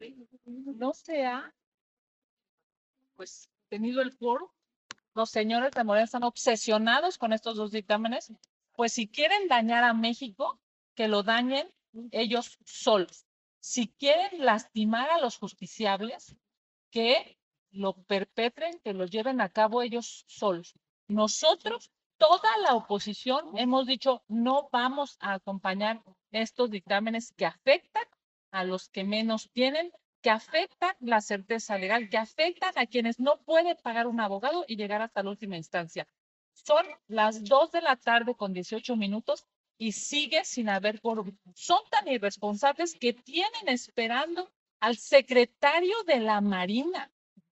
no se ha, pues, tenido el foro. Los señores de Morena están obsesionados con estos dos dictámenes. Pues si quieren dañar a México, que lo dañen ellos solos. Si quieren lastimar a los justiciables, que lo perpetren, que lo lleven a cabo ellos solos. Nosotros, toda la oposición, hemos dicho no vamos a acompañar estos dictámenes que afectan a los que menos tienen, que afectan la certeza legal, que afectan a quienes no pueden pagar un abogado y llegar hasta la última instancia. Son las 2 de la tarde con 18 minutos y sigue sin haber quórum. Son tan irresponsables que tienen esperando al secretario de la Marina.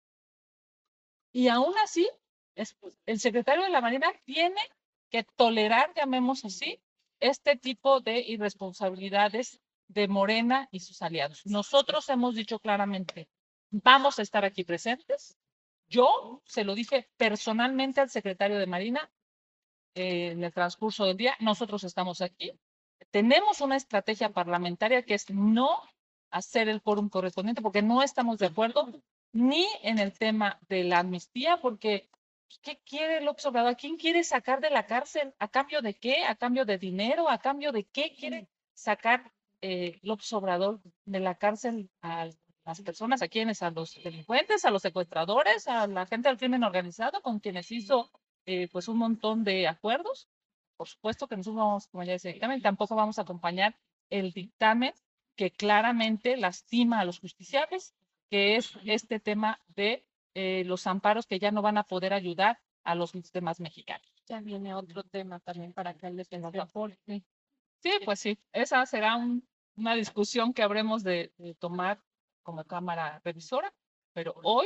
Y aún así, el secretario de la Marina tiene que tolerar, llamemos así, este tipo de irresponsabilidades de Morena y sus aliados. Nosotros hemos dicho claramente, vamos a estar aquí presentes. Yo se lo dije personalmente al secretario de Marina en el transcurso del día. Nosotros estamos aquí. Tenemos una estrategia parlamentaria que es no hacer el quórum correspondiente porque no estamos de acuerdo ni en el tema de la amnistía, porque ¿qué quiere López Obrador? ¿A quién quiere sacar de la cárcel? ¿A cambio de qué? ¿A cambio de dinero? ¿A cambio de qué quiere sacar López Obrador de la cárcel a las personas? ¿A quiénes? ¿A los delincuentes? ¿A los secuestradores? ¿A la gente del crimen organizado con quienes hizo pues un montón de acuerdos? Por supuesto que nosotros vamos a acompañar ese dictamen, tampoco vamos a acompañar el dictamen que claramente lastima a los justiciables, que es este tema de los amparos que ya no van a poder ayudar a los demás mexicanos. Ya viene otro tema también para que él les aporte. Sí, pues sí, esa será una discusión que habremos de tomar como Cámara Revisora, pero hoy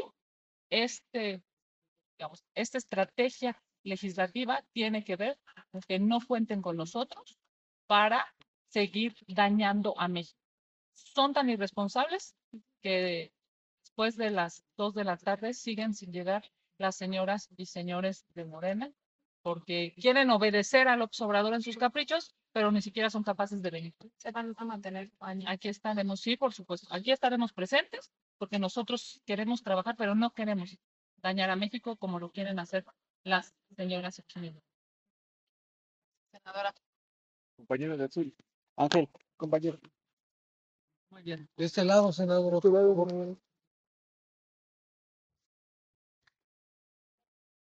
digamos, esta estrategia legislativa tiene que ver con que no cuenten con nosotros para seguir dañando a México. Son tan irresponsables que después de las 2 de la tarde siguen sin llegar las señoras y señores de Morena, porque quieren obedecer al Obrador en sus caprichos, pero ni siquiera son capaces de venir. Se van a mantener. Aquí estaremos, sí, por supuesto. Aquí estaremos presentes, porque nosotros queremos trabajar, pero no queremos dañar a México como lo quieren hacer las señoras y señores. Senadora. Compañero de azul. Ángel, compañero. Muy bien. De este lado, senador.